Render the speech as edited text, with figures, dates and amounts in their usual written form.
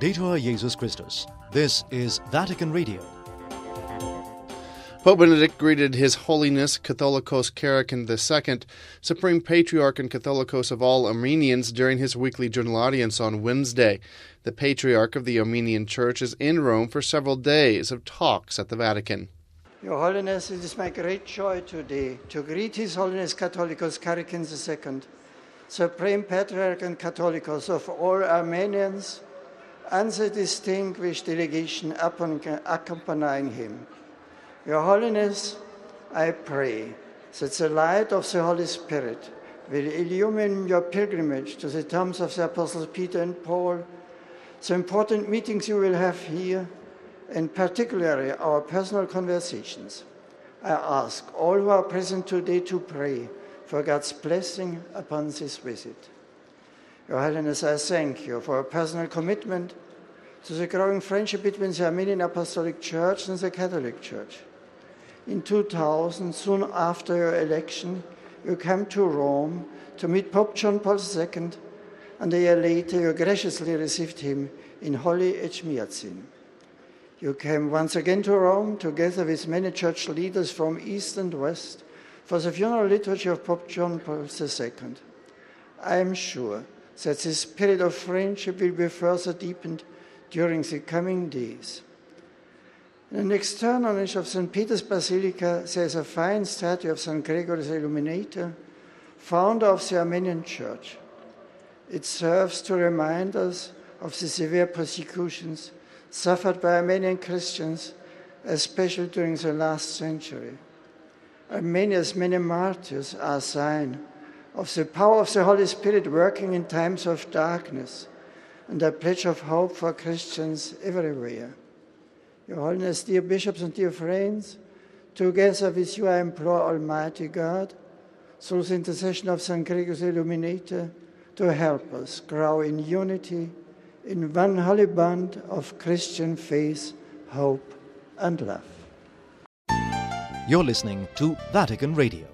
Laudetur Jesus Christus. This is Vatican Radio. Pope Benedict greeted His Holiness Catholicos Karakin II, Supreme Patriarch and Catholicos of all Armenians, during his weekly general audience on Wednesday. The Patriarch of the Armenian Church is in Rome for several days of talks at the Vatican. Your Holiness, it is my great joy today to greet His Holiness Catholicos Karakin II, Supreme Patriarch and Catholicos of all Armenians, and the distinguished delegation accompanying him. Your Holiness, I pray that the light of the Holy Spirit will illumine your pilgrimage to the tombs of the Apostles Peter and Paul, the important meetings you will have here, and particularly our personal conversations. I ask all who are present today to pray for God's blessing upon this visit. Your Holiness, I thank you for a personal commitment to the growing friendship between the Armenian Apostolic Church and the Catholic Church. In 2000, soon after your election, you came to Rome to meet Pope John Paul II, and a year later you graciously received him in Holy Etchmiadzin. You came once again to Rome, together with many church leaders from East and West, for the funeral liturgy of Pope John Paul II. I am sure that this spirit of friendship will be further deepened during the coming days. In an external niche of St. Peter's Basilica, there is a fine statue of St. Gregory the Illuminator, founder of the Armenian Church. It serves to remind us of the severe persecutions suffered by Armenian Christians, especially during the last century. Armenia's many martyrs are a sign of the power of the Holy Spirit working in times of darkness, and a pledge of hope for Christians everywhere. Your Holiness, dear bishops and dear friends, together with you I implore Almighty God, through the intercession of St. Gregory the Illuminator, to help us grow in unity, in one holy bond of Christian faith, hope, and love. You're listening to Vatican Radio.